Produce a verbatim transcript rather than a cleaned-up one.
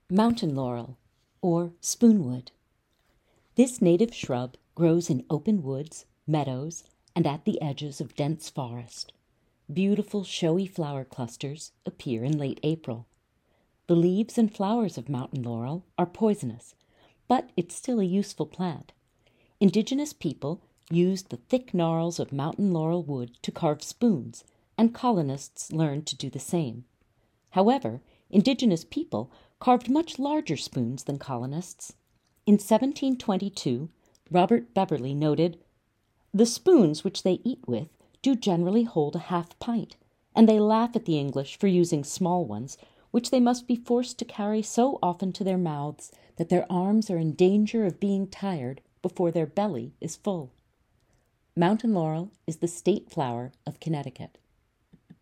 Mountain laurel, or spoonwood. This native shrub grows in open woods, meadows, and at the edges of dense forest. Beautiful showy flower clusters appear in late April. The leaves and flowers of mountain laurel are poisonous, but it's still a useful plant. Indigenous people used the thick gnarls of mountain laurel wood to carve spoons, and colonists learned to do the same. However, indigenous people carved much larger spoons than colonists. In seventeen twenty-two, Robert Beverley noted, "The spoons which they eat with do generally hold a half pint, and they laugh at the English for using small ones, which they must be forced to carry so often to their mouths that their arms are in danger of being tired before their belly is full." Mountain laurel is the state flower of Connecticut.